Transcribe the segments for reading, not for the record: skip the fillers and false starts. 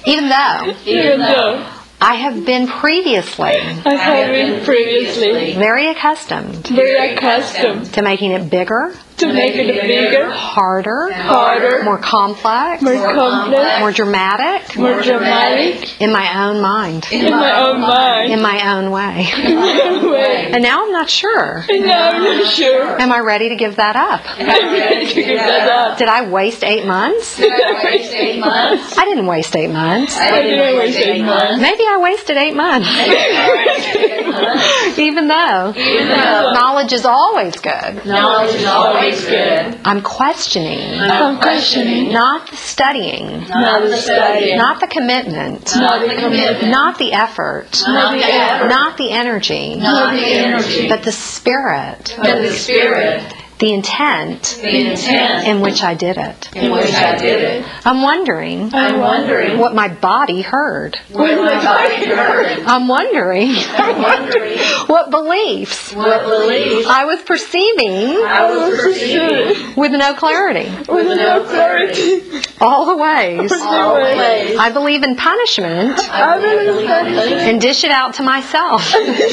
Even though I have been previously very accustomed to making it bigger, harder, more complex, more dramatic, in my own mind, in my own way. And now I'm not sure. Am I ready to give that up? Did I waste 8 months? I didn't waste 8 months. Maybe I wasted 8 months. Even though knowledge is always good. I'm questioning. Not the studying. Not the commitment. Not the effort. Not the energy. But the spirit. The intent in which I did it. I'm wondering what my body heard. I'm wondering what beliefs I was perceiving with no clarity. All the ways I believe in punishment and dish it out to myself.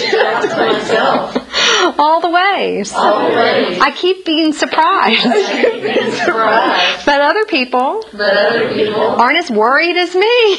All the ways I keep being surprised that other people aren't as worried as me,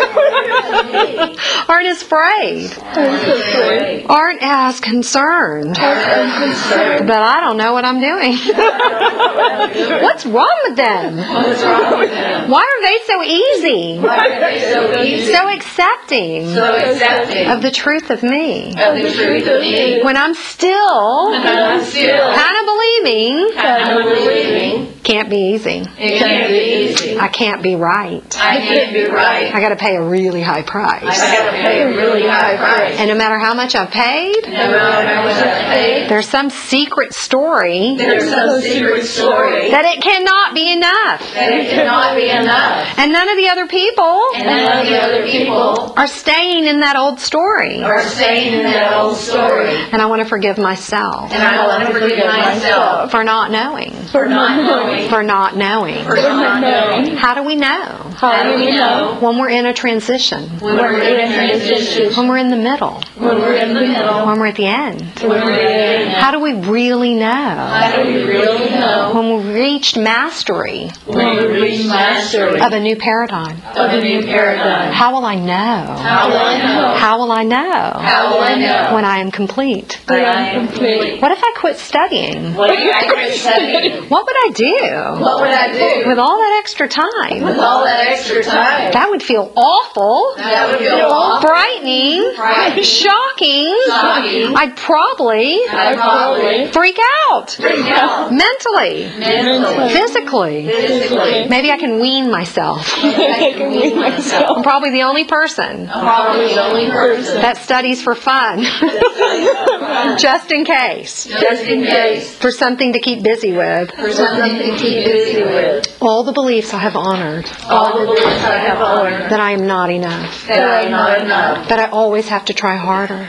aren't as afraid, aren't as concerned that I don't know what I'm doing. What's wrong with them? Why are they so easy? So accepting of the truth of me? When I'm still kind of believing can't be easy. I can't be right. I got to pay a really high price. And no matter how much I've paid, there's some secret story that it cannot be enough. And none of the other people are staying in that old story. And I want to forgive myself for not knowing. How do we know? When we're in a transition. When we're in the middle. When we're at the end. How do we really know? When we've reached mastery of a new paradigm. How will I know? How will I know? When I am complete? What if I quit studying? What would I do? With all that extra time? That would feel awful. Frightening. Shocking. I'd probably freak out. Mentally. Physically. Maybe I can wean myself. I'm probably the only person that studies for fun. Just in case. For something to keep busy with. All the beliefs I have honored. That I am not enough. That I always have to try harder.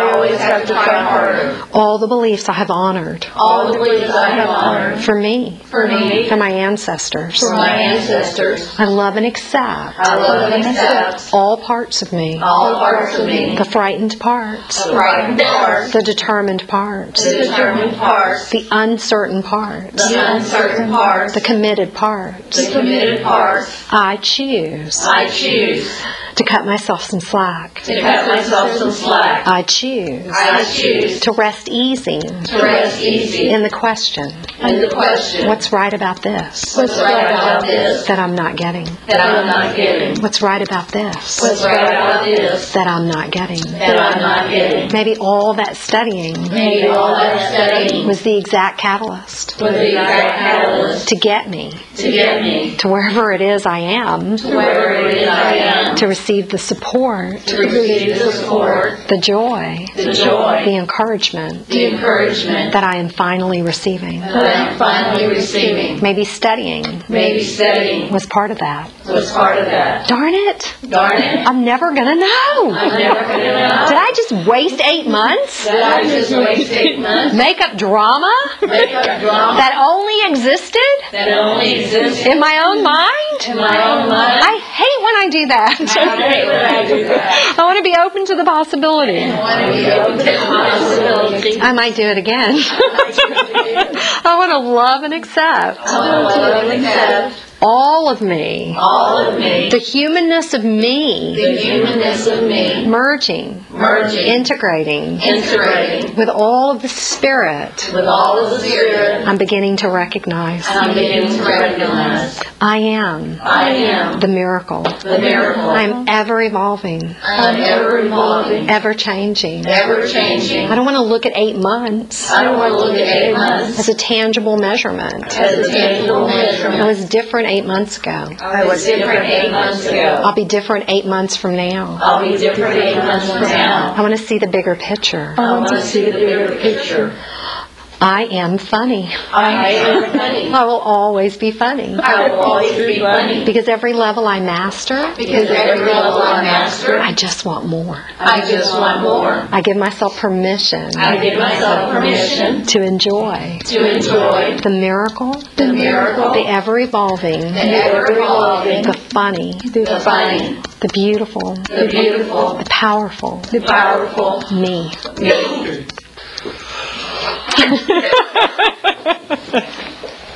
All the beliefs I have honored. For me. For my ancestors. I love and accept. All parts of me. The frightened parts. The determined parts. The uncertain parts. The committed parts. I choose to cut myself some slack. I choose to rest easy in the question. What's right about this? That I'm not getting. What's right about this? That I'm not getting. Maybe all that studying was the exact catalyst to get me to wherever it is I am, to receive the support, the joy, the encouragement that I am finally receiving. Maybe studying was part of that. Darn it! I'm never going to know. Did I just waste 8 months? Make up drama that only existed in my own mind? I hate when I do that. I want to be open to the possibility. I might do it again. I want to love and accept all of me, the humanness of me, merging, integrating with all of the spirit. I'm beginning to recognize. I am the miracle. I'm ever evolving, ever changing. I don't want to look at 8 months as a tangible measurement. I was different 8 months ago. I'll be different 8 months from now. I want to see the bigger picture. I am funny. I will always be funny. Because every level I master, I just want more. I give myself permission to enjoy the miracle, the ever-evolving, the funny, the beautiful, the powerful, me.